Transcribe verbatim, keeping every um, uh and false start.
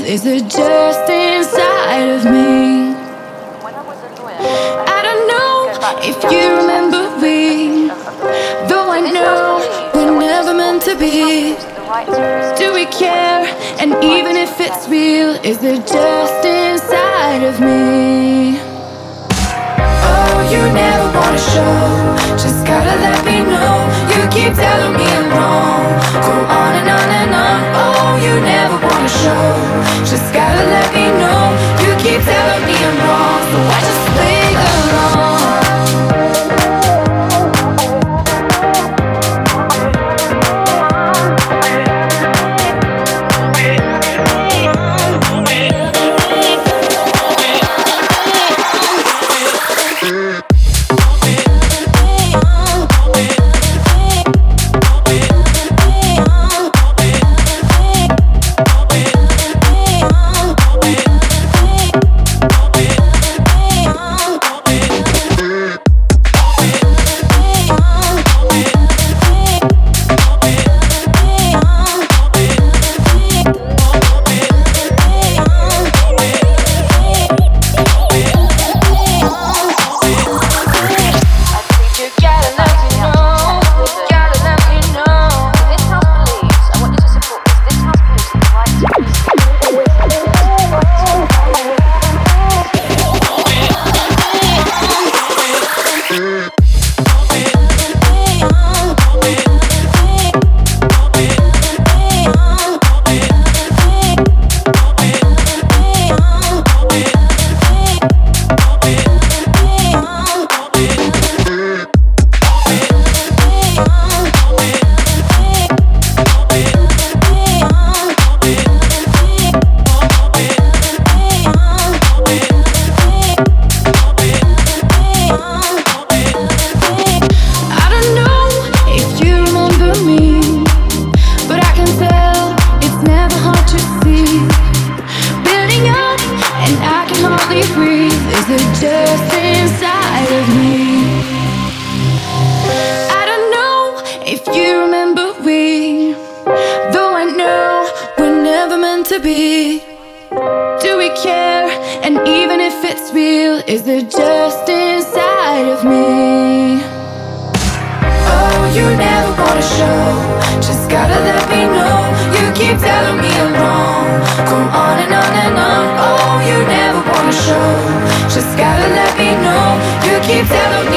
Is it just inside of me? I don't know if you remember me, though I know we're never meant to be. Do we care? And even if it's real, is it just inside of me? Oh, you never wanna show, just gotta let me know. You keep telling me I'm wrong, go on and on and on. Oh, you never wanna show, just gotta let me know. You keep telling me I'm wrong, so I just play along. Just gotta let me know. You keep telling me